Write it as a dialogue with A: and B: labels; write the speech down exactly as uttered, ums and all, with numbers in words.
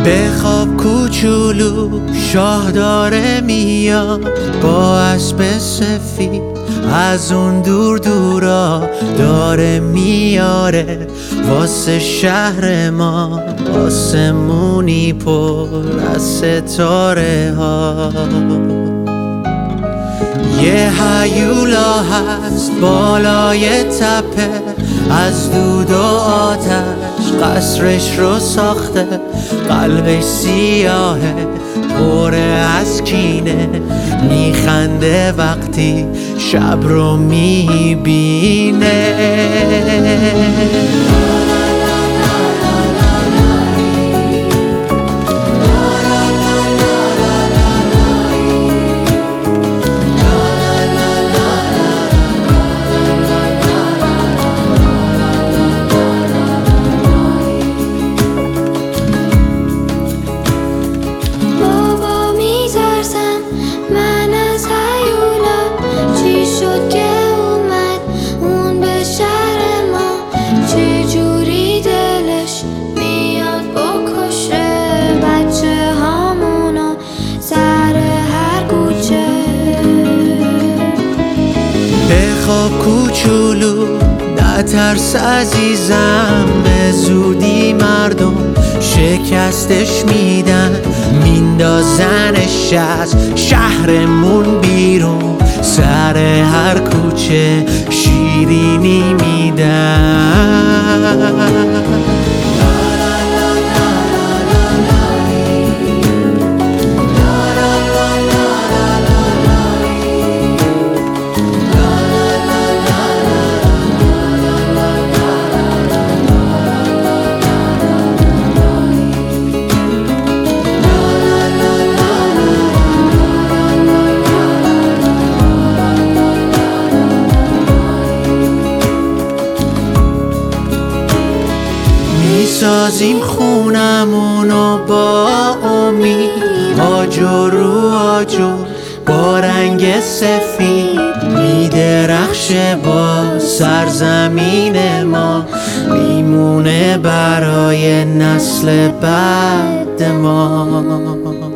A: بخواب کوچولو شاه داره میاد با اسب سفید، از اون دور دورا داره میاره واسه شهر ما آسمونی پر از ستاره ها. یه هیولا هست بالای تپه، از دود و آتش قصرش رو ساخته، قلبش سیاهه پره از کینه، میخنده وقتی شب رو میبینه. بخواب کوچولو نترس عزیزم، به زودی مردم شکستش میدن، میندازنش از شهرمون بیرون، سر هر کوچه شیرینی میدن. میسازیم خونمونو با امید، آجر رو آجر با رنگ سفید، میدرخشه با سرزمین ما، میمونه برای نسل بعد ما.